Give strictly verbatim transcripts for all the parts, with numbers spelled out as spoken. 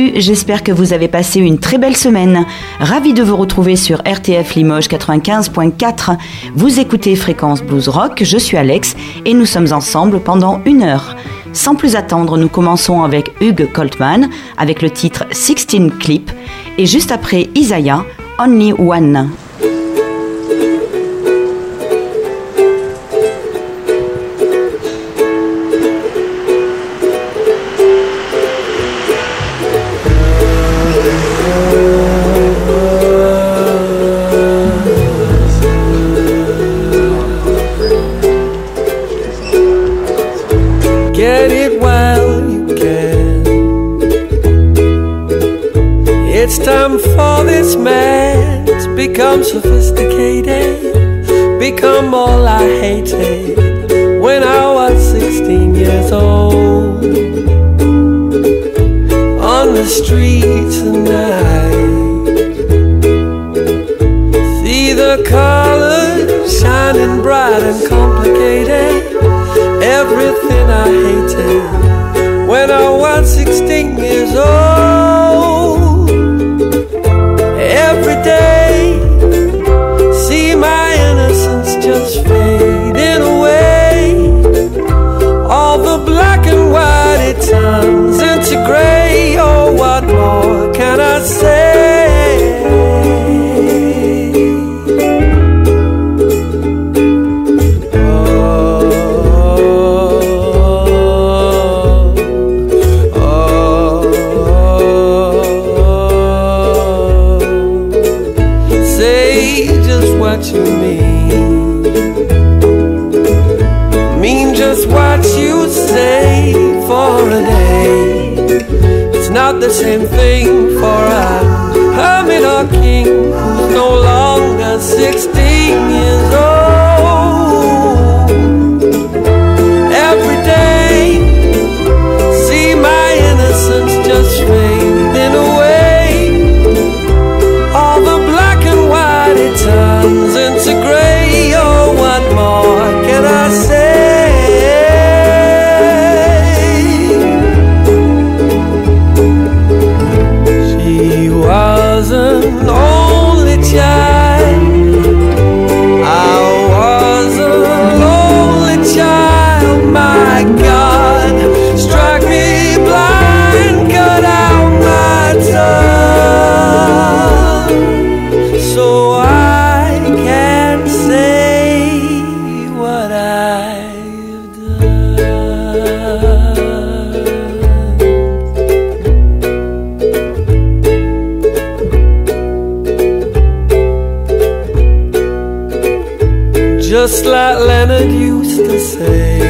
Salut, j'espère que vous avez passé une très belle semaine. Ravi de vous retrouver sur R T F Limoges quatre-vingt-quinze point quatre. Vous écoutez Fréquence Blues Rock, je suis Alex et nous sommes ensemble pendant une heure. Sans plus attendre, nous commençons avec Hugh Coltman avec le titre sixteen Clip et juste après Isaiah, Only One. It's time for this man to become sophisticated, become all I hated when I was sixteen years old. On the streets at night, see the colors shining bright and complicated, everything I hated when I was sixteen years old. Every day, see my innocence just fading away. All the black and white, it turns into gray. Oh, what more can I say? What you mean, mean just what you say for a day. It's not the same thing for a hermit or king who's no longer sixteen years old. Every day, see my innocence just fading away. All the black and white, it turns into grey. Oh, what more can I say? She was an only child, I was a lonely child. My God, struck me blind, cut out my tongue, so I can't say what I've done. Just like Leonard used to say,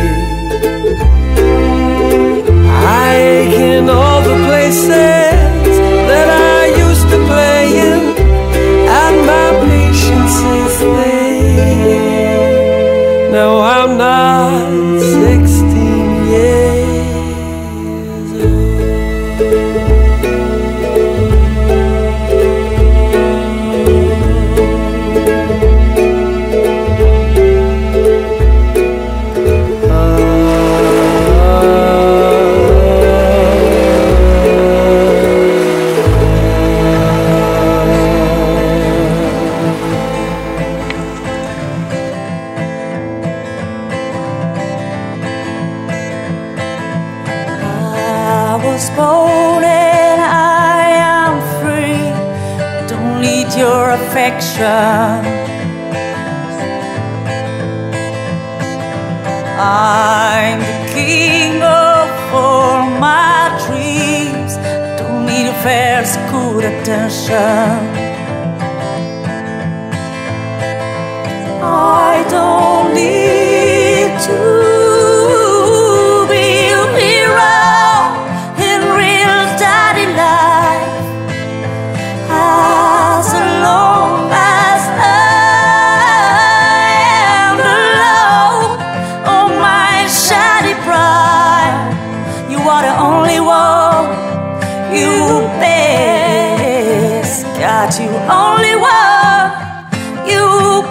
I ache in all the places that I used to play in, and my patience is fading. Now I'm not sixteen years old. I'm the king of all my dreams. Don't need a fair school attention. I don't need to be a hero in real daddy life. As long as I am alone on my shiny pride, you are the only one. You best got you only one. You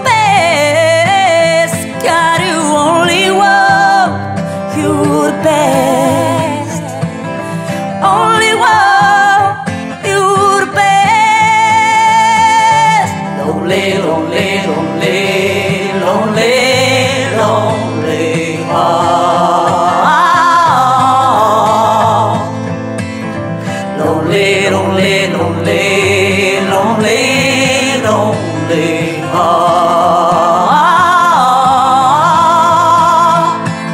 best got you only one. You the best only one. lonely, lonely, lonely, lonely, lonely heart. Lonely, lonely, lonely, lonely, lonely heart.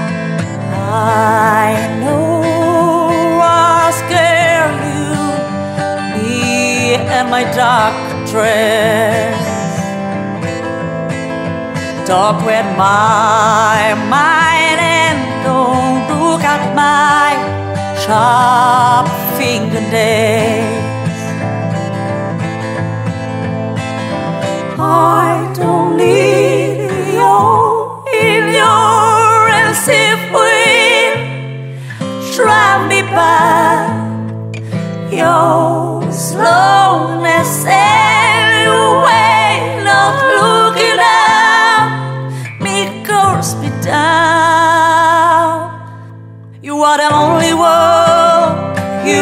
I know I'll scare you, me and my dark dress. Talk with my mind and don't look at my sharp fingernails. I don't need you in your elusive way. Drive me back your slowness and your way, not looking up, me curse me down. You are the only one, you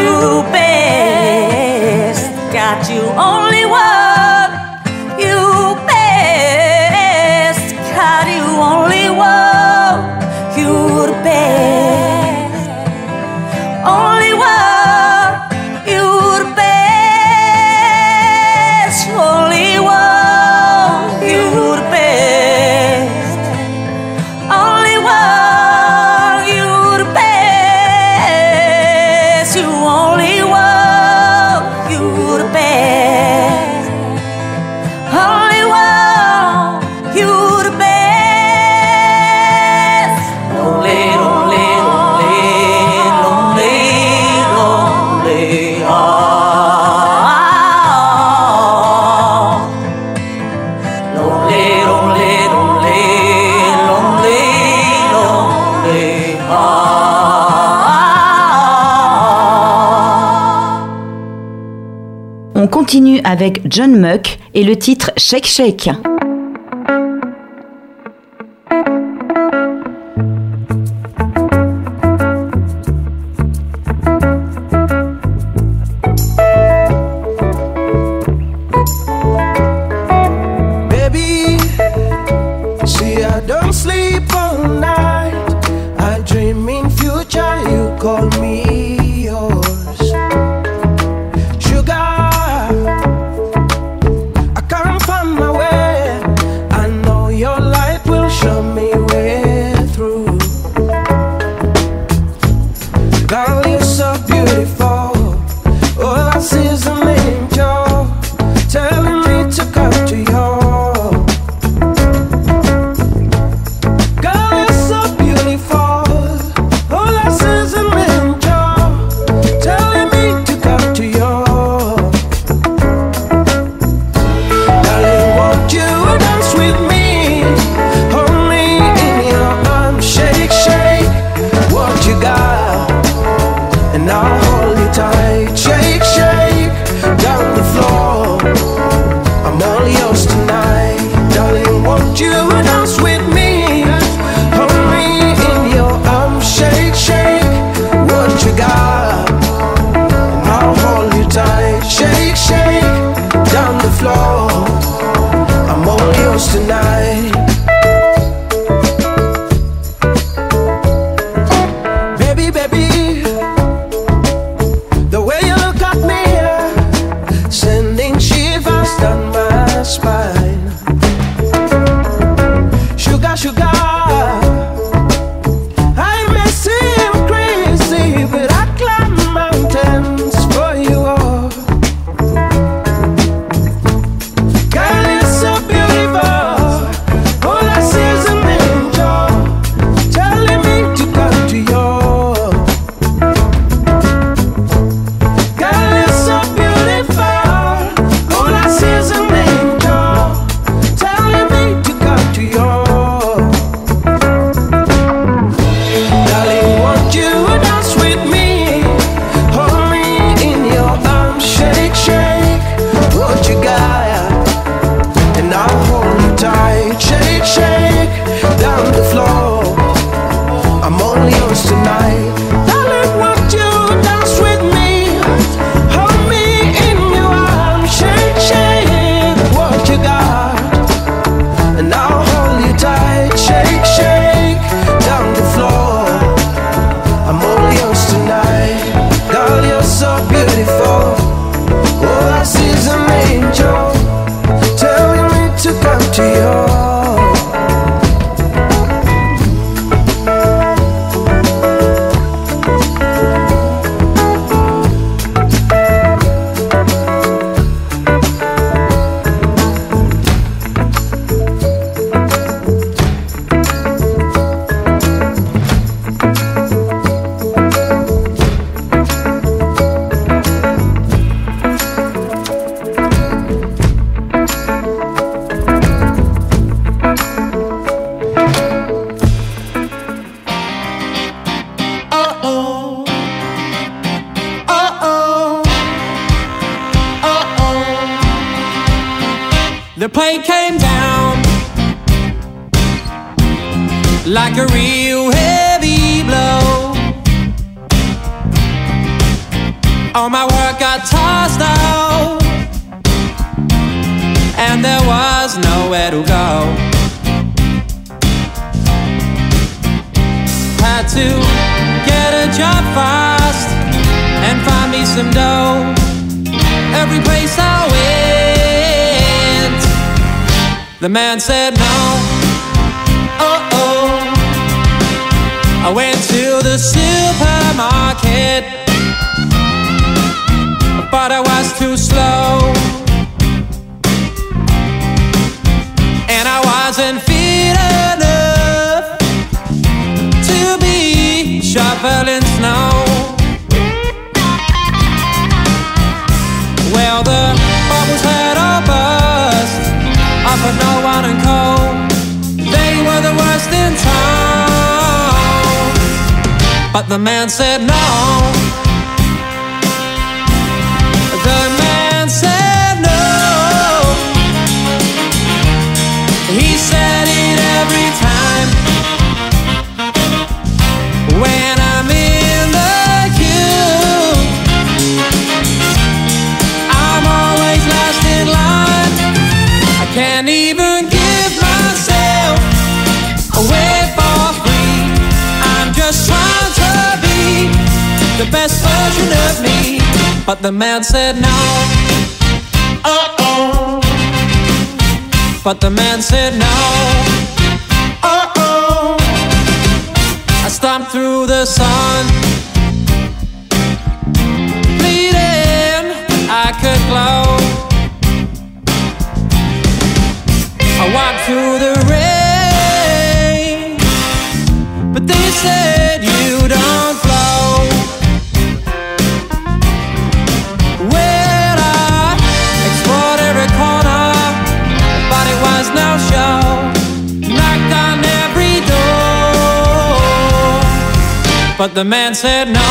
best, got you only one, you best, got you only one, you're the best, only one, you're the best, only one, you're the best, only one, you're the best, you only one, you're the best, only one, you're the best. Lonely, lonely, lonely, lonely, lonely heart. Lonely, lonely, lonely, lonely, lonely heart. On continue avec John Muck et le titre Shake Shake. Baby, see I don't sleep all night. I dream in future you call me yours. Sugar, I can't find my way. I know your light will show me way through. Girl, you're so beautiful. All I see is an angel telling me to come to you. Girl, you're so beautiful. All I see is an angel telling me to come to you. Darling, won't you dance with me? Hold me in your arms, shake, shake what you got, and I'll hold you tight. Shake, shake down the floor. I'm all yours tonight. Darling, won't you dance with me? Hold me in your arms, shake, shake what you got, and I'll hold you tight. Shake, shake down the floor. I'm all yours tonight. Baby, baby, the way you look at me, sending shivers down my spine. Sugar, sugar, I may seem crazy, but I climb mountains for you. All I see is an angel telling me to come to you. The plane came down like a real heavy blow. All my work got tossed out, and there was nowhere to go. Had to get a job fast and find me some dough. Every place I went, the man said no. Oh oh. I went to the supermarket, but I was too slow, and I wasn't fit enough to be shoveling snow. Well, the bubbles had all burst off of No One and Co. They were the worst in town, but the man said no. The man said no. He said it every time when I'm in the queue. I'm always last in line. I can't even give myself away for free. I'm just trying to be the best version of me, but the man said no. Uh-oh. But the man said no. Uh-oh. I stomped through the sun, bleeding, I could glow. I walked through the rain, but they said you don't flow. Well, I explored every corner, but it was no show. Knocked on every door, but the man said no.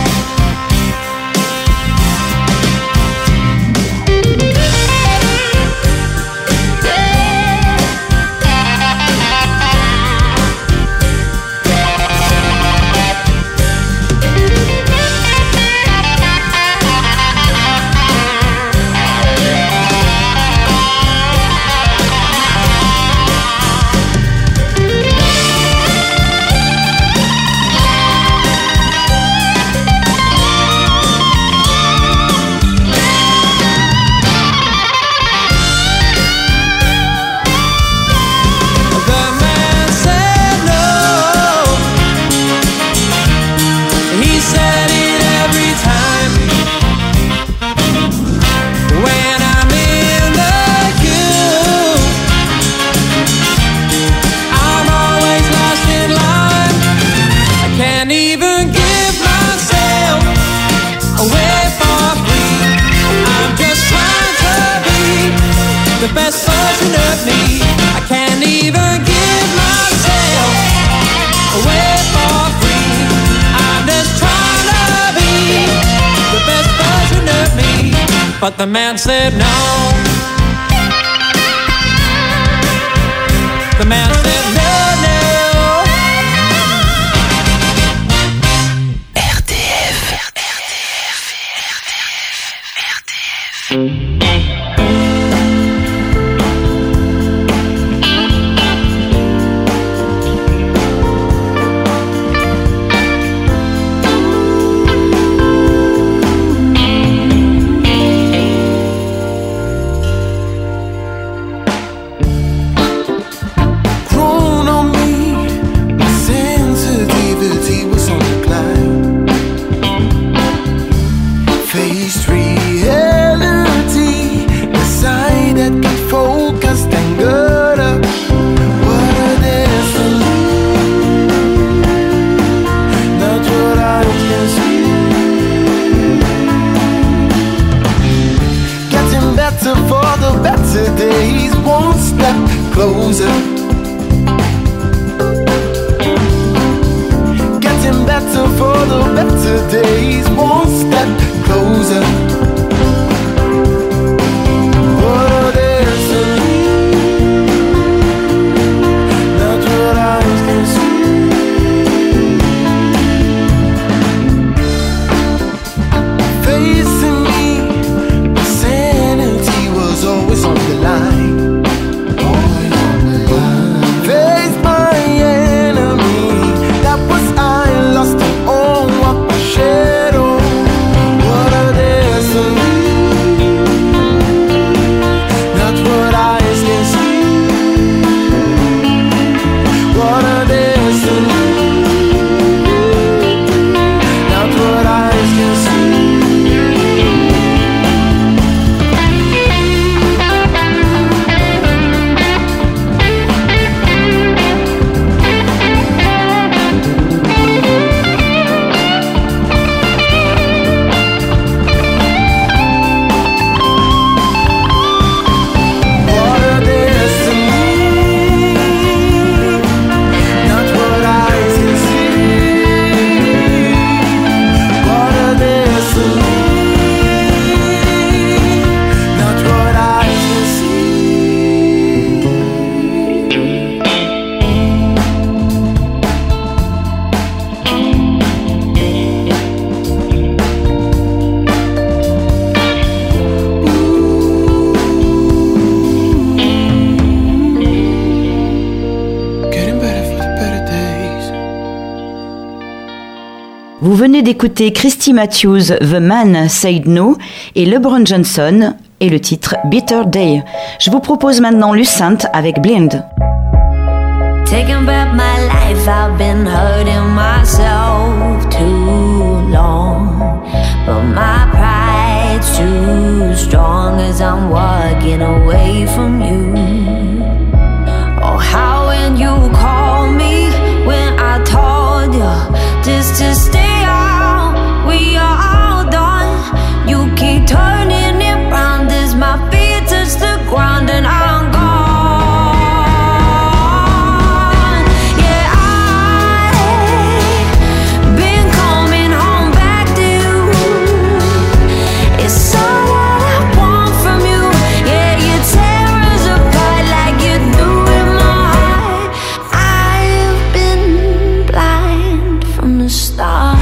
The best version of me. I can't even give myself away for free. I'm just trying to be the best version of me, but the man said no. The man said no, no. R T F. R T F. closer. Getting better for the better days, one step closer. Oh, there's a not what eyes can see. Facing me, my sanity was always on the line. Always on the line. Face my enemy, that was I, lost in all what the shadow. What a destiny, not what eyes can see. What a destiny, not what eyes can see. What a destiny, not what eyes can see. What a destiny, not what eyes can see. Getting better for the better days. Vous venez d'écouter Christy Matthews, The Man Said No, et LeBron Johnson, et le titre Bitter Day. Je vous propose maintenant Lucente avec Blind. Taking back my life, I've been hurting myself too long. But my pride's too strong as I'm walking away from you. Oh, how when you called me, when I told you just to stay out, we are all done. You keep turning it round as my feet touch the ground and I'm gone. Yeah, I've been coming home back to you. It's all what I want from you. Yeah, you tear us apart like you knew in my heart. I've been blind from the start.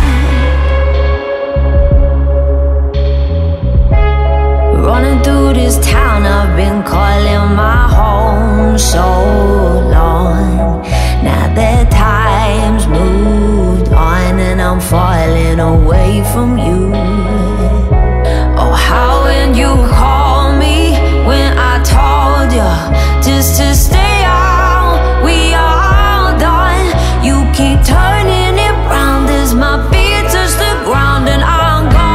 Running through this town, I've been calling my home so long. Now that time's moved on and I'm falling away from you. Oh, how when you called me, when I told you just to stay out, we are all done. You keep turning it round as my feet touch the ground and I'm gone.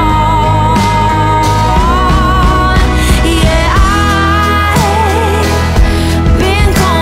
Yeah, I've been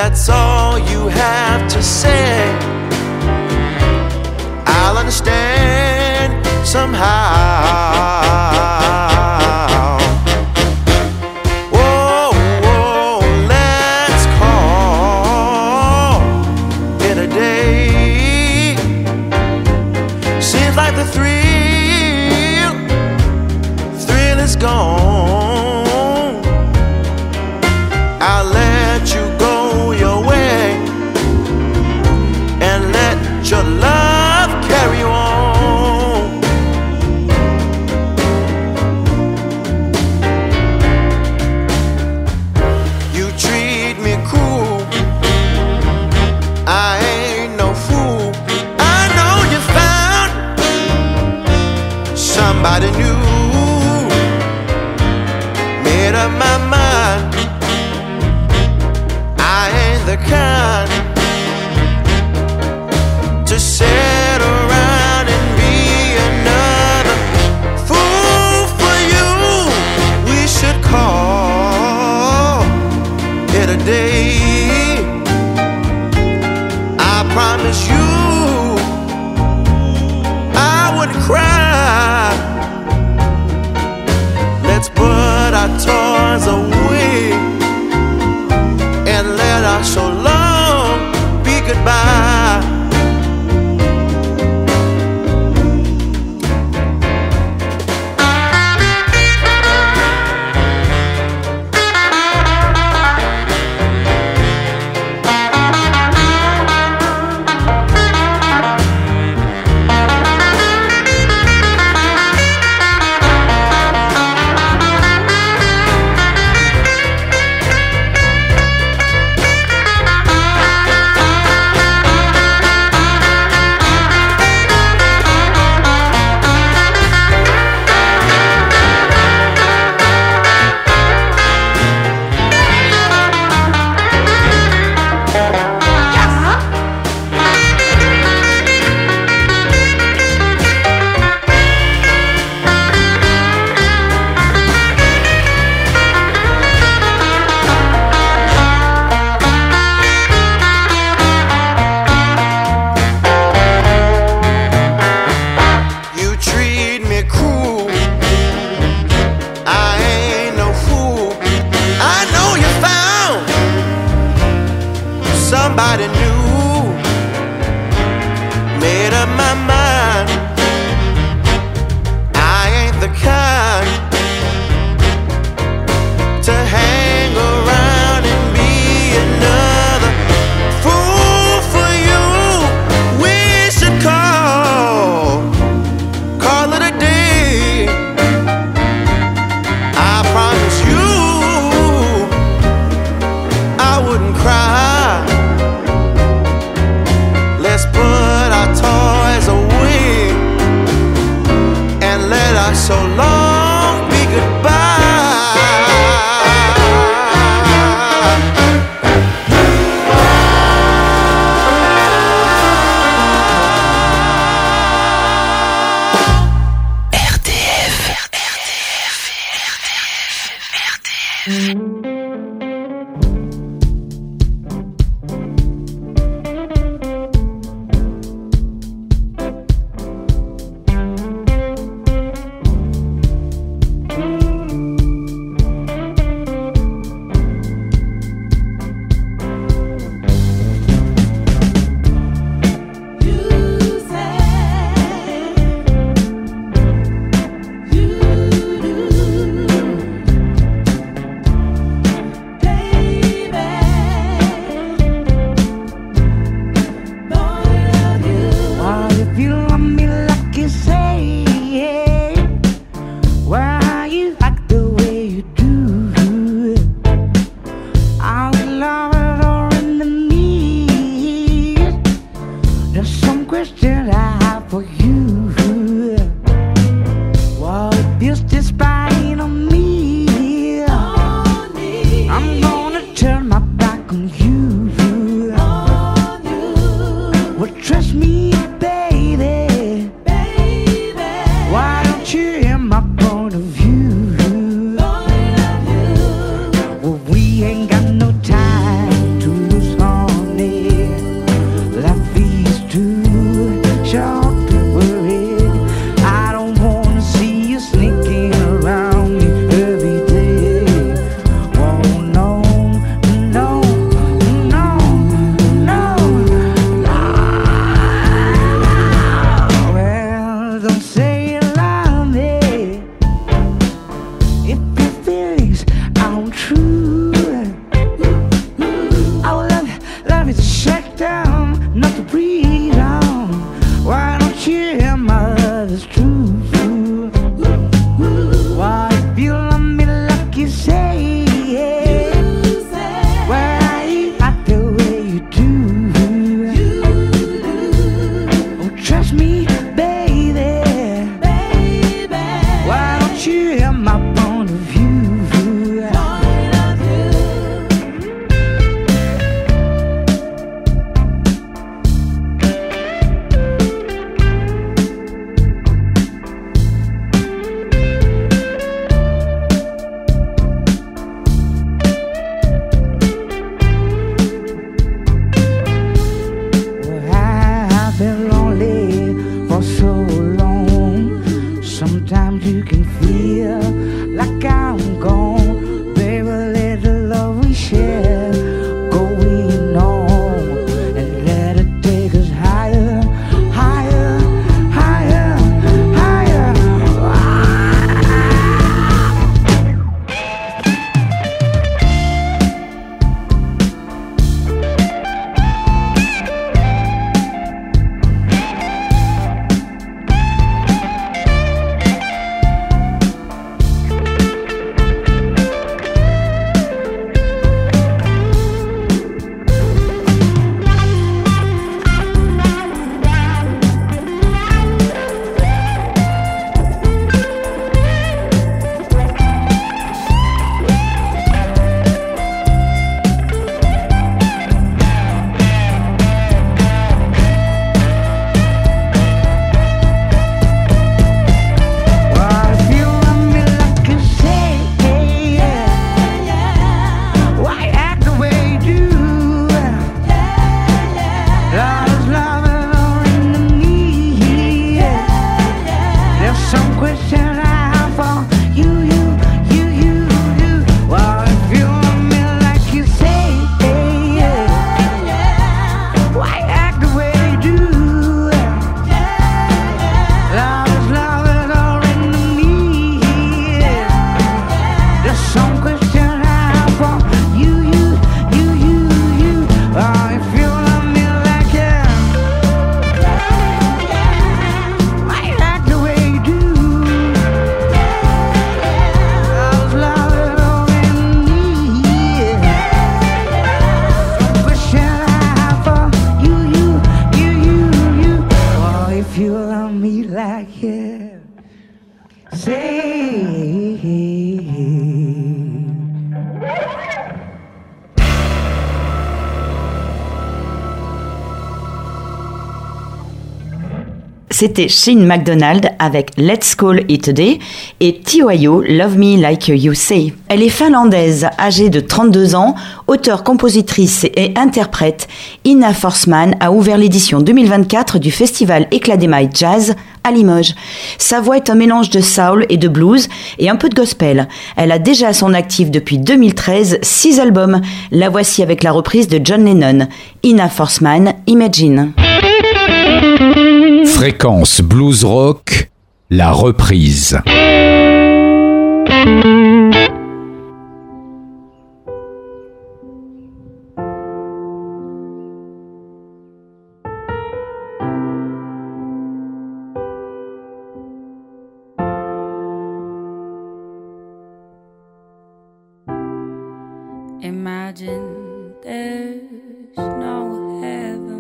that's all you have to say, I'll understand somehow. Whoa, whoa, let's call it a day. Seems like the thrill, thrill is gone. I'll let you go your way and let your love carry on. You treat me cruel, I ain't no fool. I know you found somebody new. Made up my mind, I ain't the kind to sit around and be another fool for you. We should call it a day. I promise you I wouldn't cry. Let's put our toys away and let our so long be goodbye. Somebody new. Made up my mind, I ain't the kind to hang around and be another fool for you. We should call, call it a day. I promise you I wouldn't cry. Let's put our toys away and let our so long be goodbye. R T F, R T F, R T F, R T F. C'était Shane MacDonald avec Let's Call It a Day et T Y O Love Me Like You Say. Elle est finlandaise, âgée de trente-deux ans, auteure, compositrice et interprète. Ina Forsman a ouvert l'édition deux mille vingt-quatre du festival Éclat des Mailles Jazz à Limoges. Sa voix est un mélange de soul et de blues et un peu de gospel. Elle a déjà à son actif depuis deux mille treize six albums. La voici avec la reprise de John Lennon. Ina Forsman, Imagine. Fréquence Blues Rock, la reprise. Imagine there's no heaven.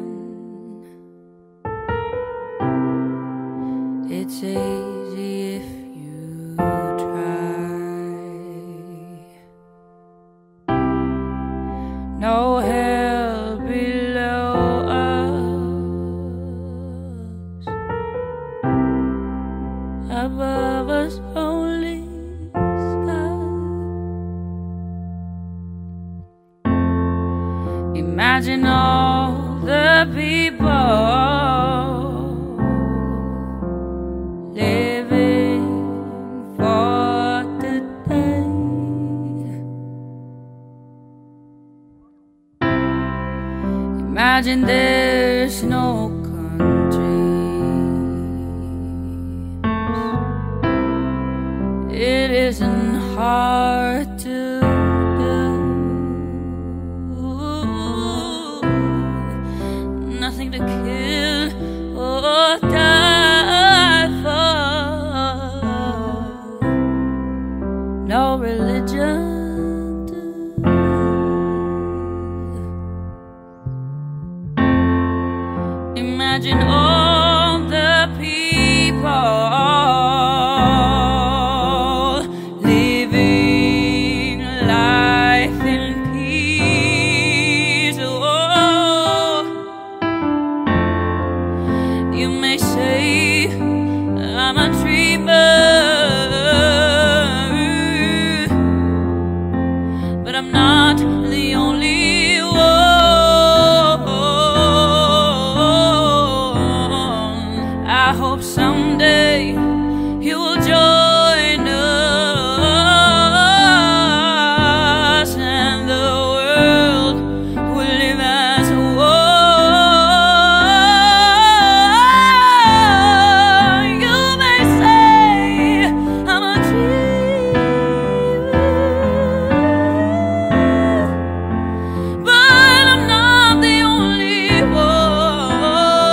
It's easy if you try. No hell below us, above us only sky. Imagine all the people imagine there's no countries. It isn't hard to do. Nothing to kill or die for. No religion. Imagine all the people living life in peace. Oh, you may say I'm a dreamer, but I'm not the only one. I hope someday you will join us and the world will live as one. You may say I'm a dreamer, but I'm not the only one.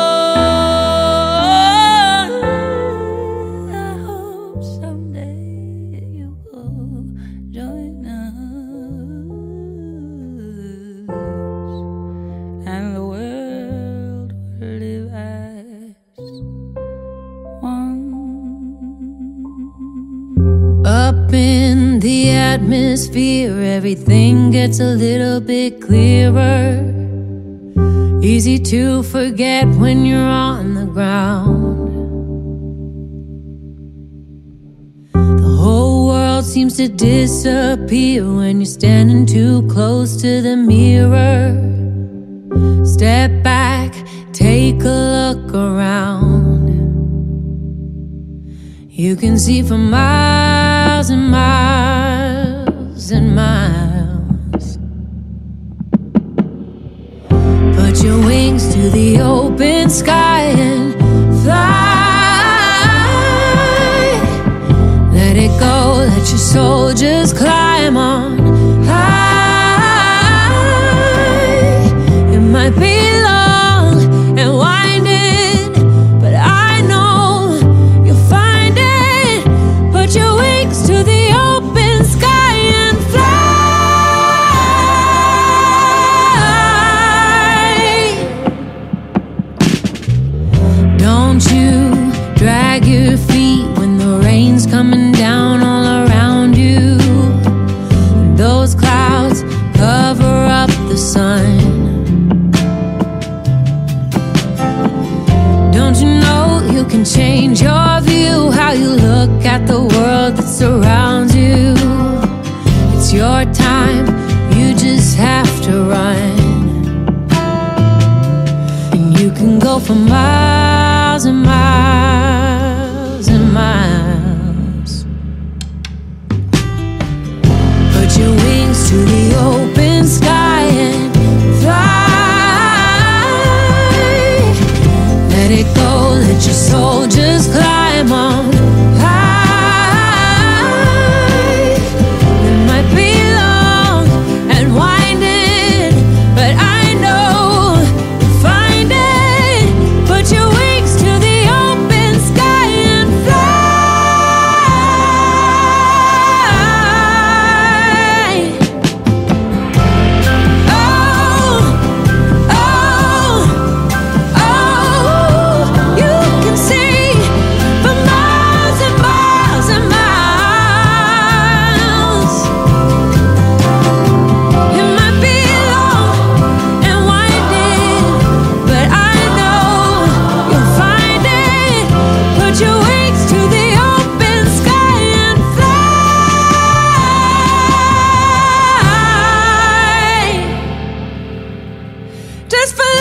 And the world will live as one. Up in the atmosphere, everything gets a little bit clearer. Easy to forget when you're on the ground. The whole world seems to disappear when you're standing too close to the mirror. Step back, take a look around. You can see for miles and miles and miles. Put your wings to the open sky and fly. Let it go, let your soul just climb on high. It might be long and winding, but I know you'll find it. Put your wings to the open sky and fly. Don't you drag your feet when the rain's coming you can change your view, how you look at the world that surrounds you. It's your time, you just have to run. And you can go for miles and miles and miles. Put your wings to the open sky and fly. Let it go, let your soul just climb on high. It might be long and winding, but I know you'll find it. Put your wings to the open sky and fly. Oh, oh, oh, you can see for miles and miles and miles. It might be long and winding, but I know you'll find it. Put your wings to the open sky and fly. Just fly.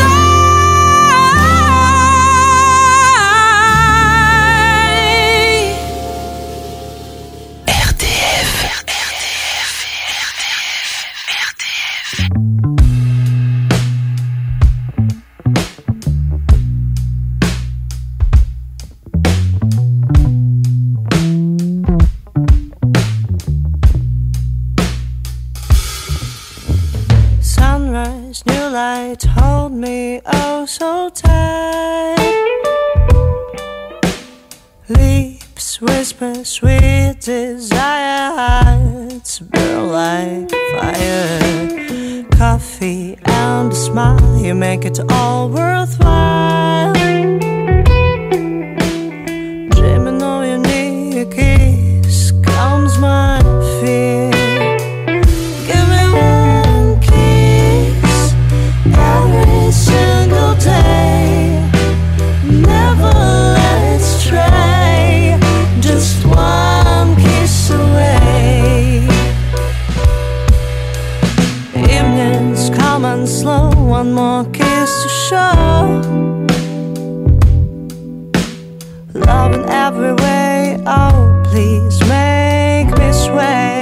R T F. Sunrise, new light, hold me oh so tight. Lips whisper sweet desire, hearts burn like fire. Coffee and a smile, you make it all worthwhile. Dreaming of your near kiss calms my fear. Give me one kiss every single day. Never let it stray. Just one kiss away. Evenings come and slow. One more kiss to show. Love in every way. Oh, please make me sway.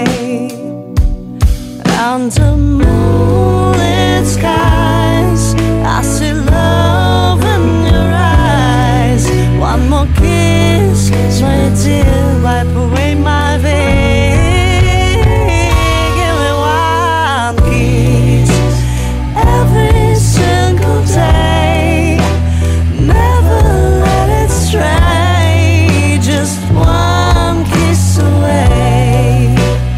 Under moonlit skies, I see love in your eyes. One more kiss, my dear, wipe away my veil. Give me one kiss every single day. Never let it stray. Just one kiss away.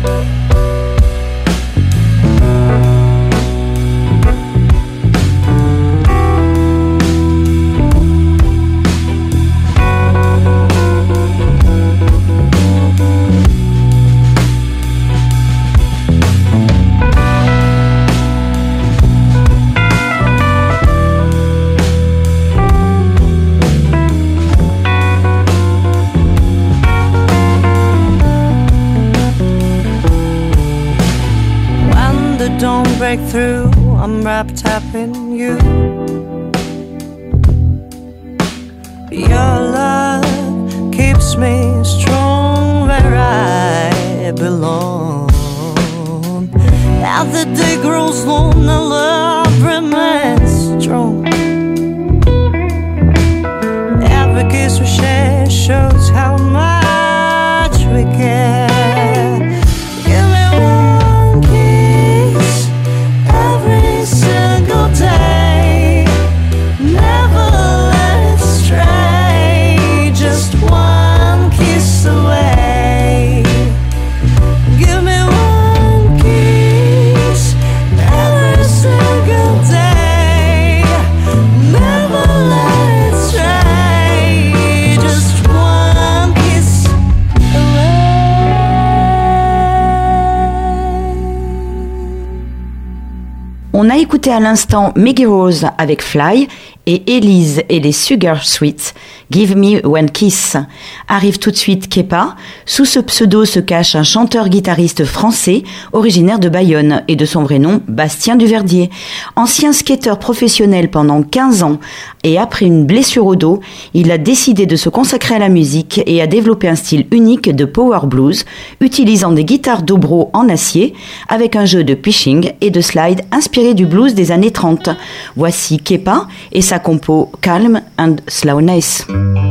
When the dawn break through, I'm wrapped up in you. Your love keeps me strong where I belong. As the day grows long, the love remains strong. Every kiss we share shows how much we care. Give me one kiss every single day. Never let it stray. Just one kiss away. Give me one kiss every single écouté à l'instant Maggie Rose avec Fly et Elise et les Sugar Sweets, Give Me One Kiss. Arrive tout de suite Kepa. Sous ce pseudo se cache un chanteur-guitariste français originaire de Bayonne et de son vrai nom Bastien Duverdier. Ancien skateur professionnel pendant quinze ans et après une blessure au dos, il a décidé de se consacrer à la musique et a développé un style unique de power blues, utilisant des guitares dobro en acier avec un jeu de pitching et de slide inspiré du blues des années trente. Voici Kepa et sa compo Calm and Slowness.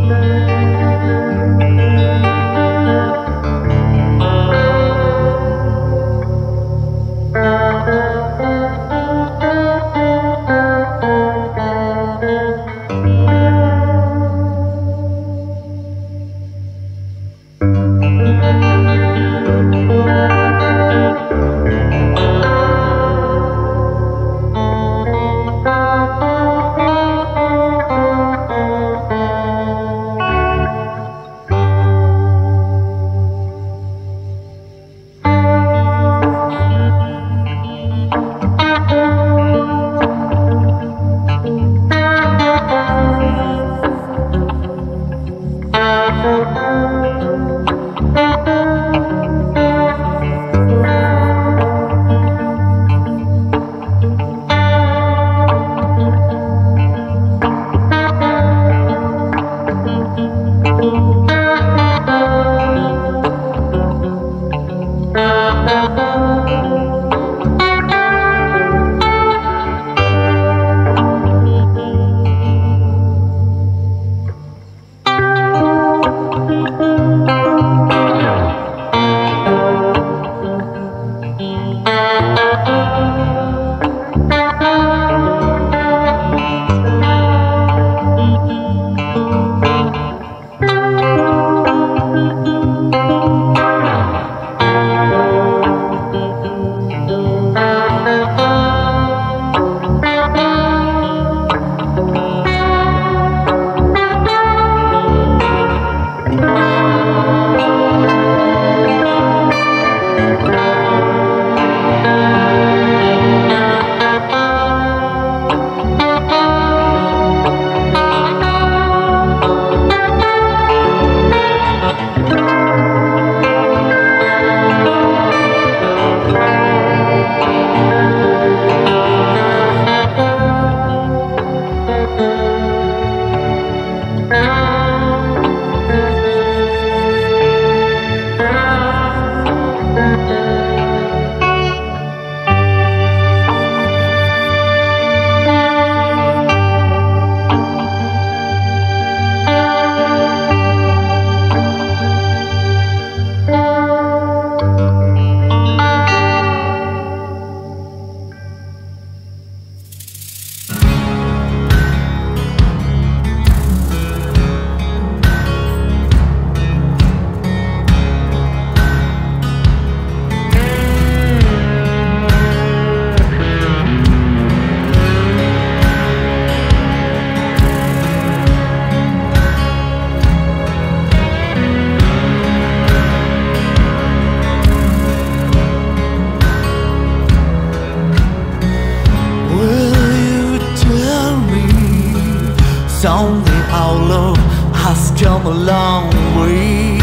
Someday how long has come a long way.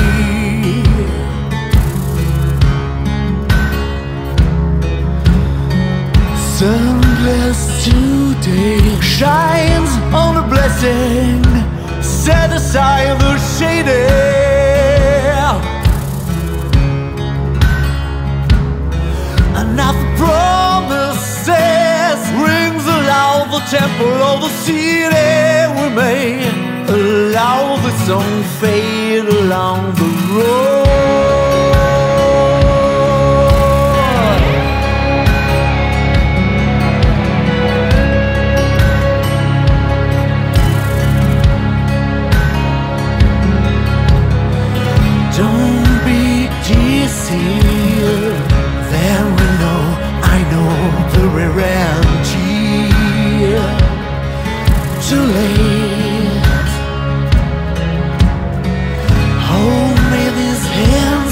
Sunless today shines on a blessing set aside the shady. Another promises rings aloud the temple of the city. We may allow the song fade along the road. Don't be deceived. There we know, I know the reality. Too late. Hold me this hand.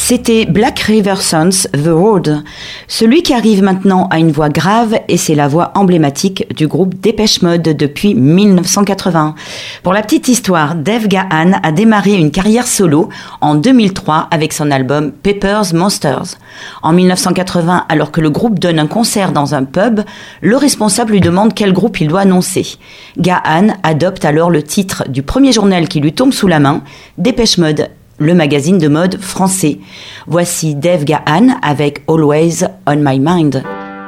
C'était Black River Sons, The Road. Celui qui arrive maintenant a une voix grave et c'est la voix emblématique du groupe Depeche Mode depuis mille neuf cent quatre-vingts. Pour la petite histoire, Dave Gahan a démarré une carrière solo en deux mille trois avec son album Pepper's Monsters. En mille neuf cent quatre-vingts, alors que le groupe donne un concert dans un pub, le responsable lui demande quel groupe il doit annoncer. Gahan adopte alors le titre du premier journal qui lui tombe sous la main, Dépêche Mode, le magazine de mode français. Voici Dave Gahan avec Always on My Mind.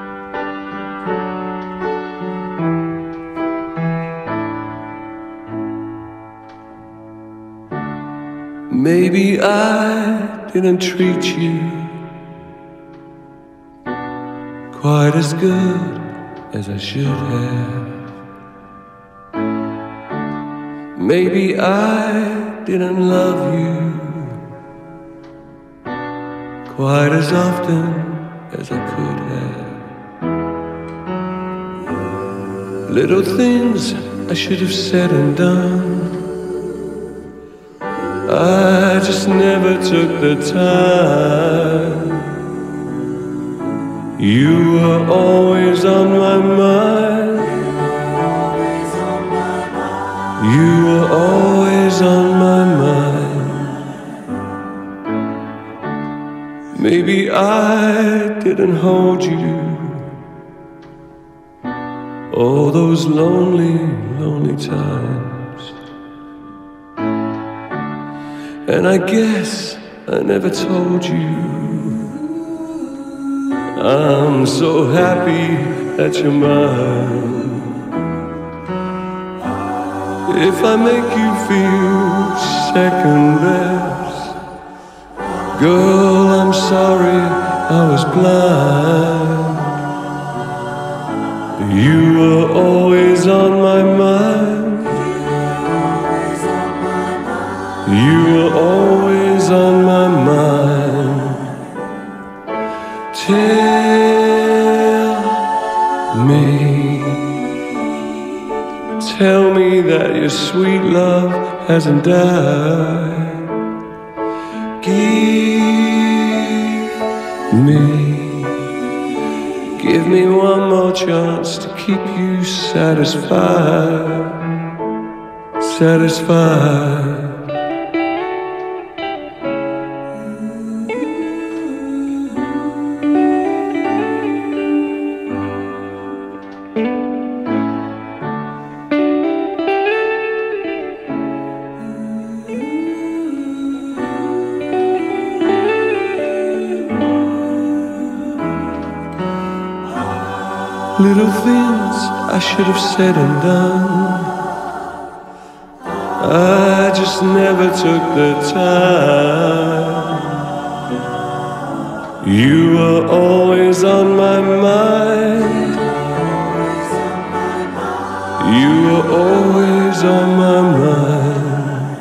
Maybe I didn't treat you quite as good as I should have. Maybe I didn't love you quite as often as I could have. Little things I should have said and done, I just never took the time. You were always on my mind. You were always on my mind. Maybe I didn't hold you all those lonely, lonely times. And I guess I never told you I'm so happy that you're mine. If I make you feel second best, girl, I'm sorry I was blind. You were always on my mind. You were always on my mind. Tell me, tell me that your sweet love hasn't died. Give me, give me one more chance to keep you satisfied, satisfied. Little things I should have said and done, I just never took the time. You were always on my mind. You were always on my mind.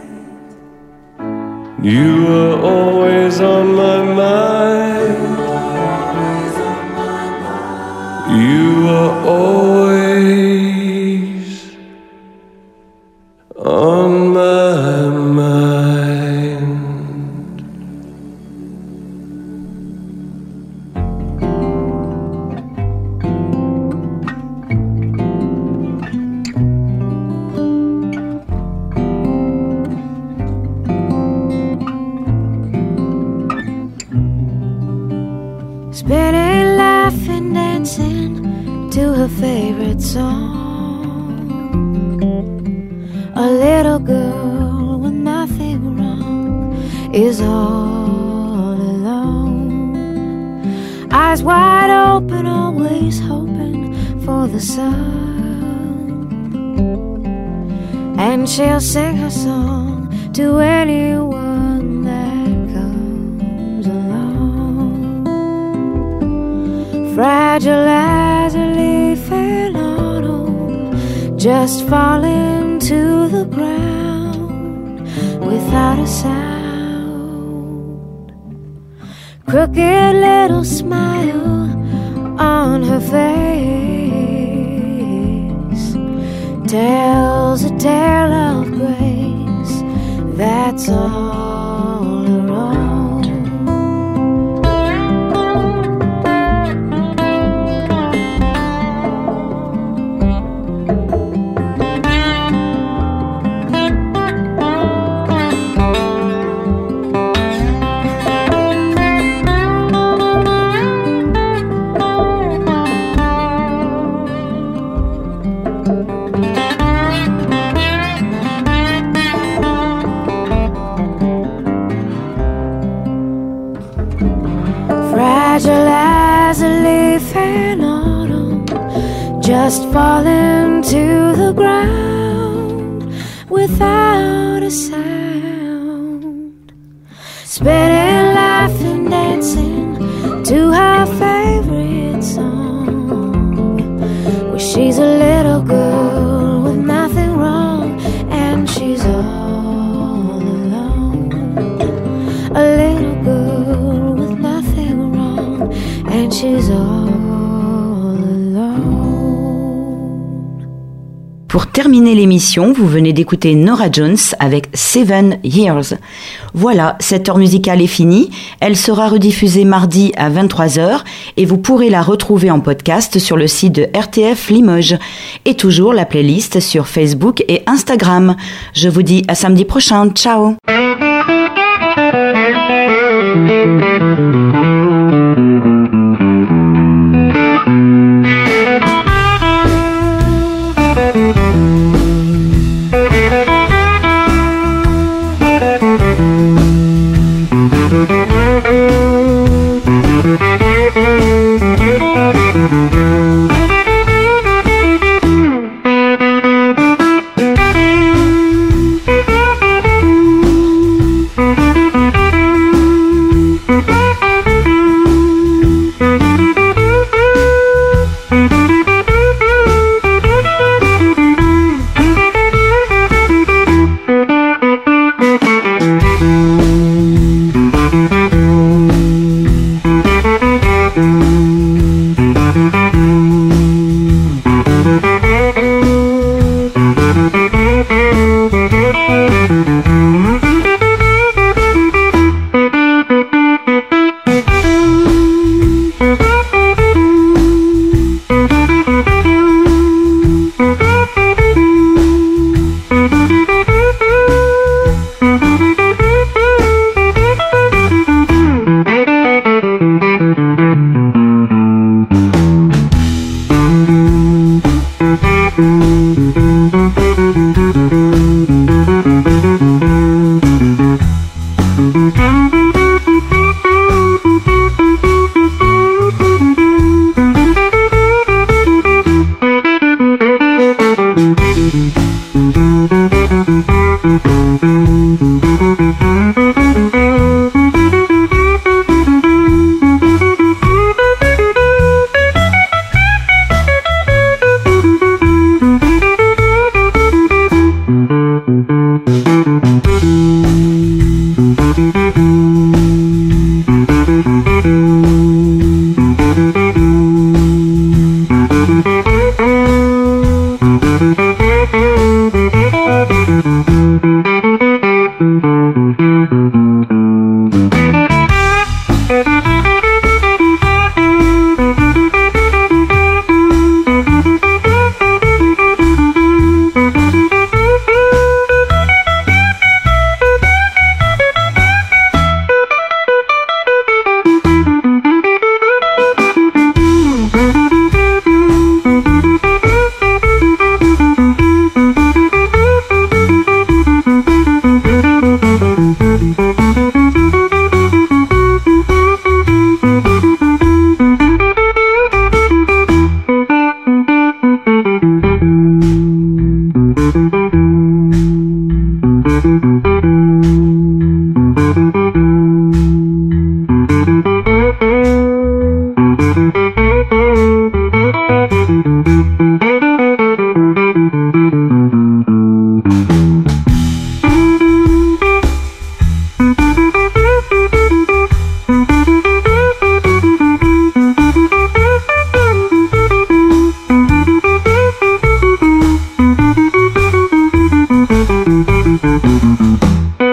You were always on my mind. You are always on my mind. Spinning, laughing, dancing to her favorite song. A little girl with nothing wrong is all alone. Eyes wide open, always hoping for the sun. And she'll sing her song to anyone that comes along. Fragile as a leaf in autumn, just falling to the ground without a sound. Crooked little smile on her face tells a tale of grace that's all her own. just falling to the ground without a sound, spinning, laughing, dancing to her favorite song. Well, she's a little girl with nothing wrong, and she's all alone. A little girl with nothing wrong, and she's all alone. Pour terminer l'émission, vous venez d'écouter Norah Jones avec Seven Years. Voilà, cette heure musicale est finie. Elle sera rediffusée mardi à vingt-trois heures et vous pourrez la retrouver en podcast sur le site de R T F Limoges. Et toujours la playlist sur Facebook et Instagram. Je vous dis à samedi prochain. Ciao!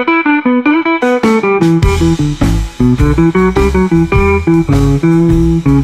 Thank you.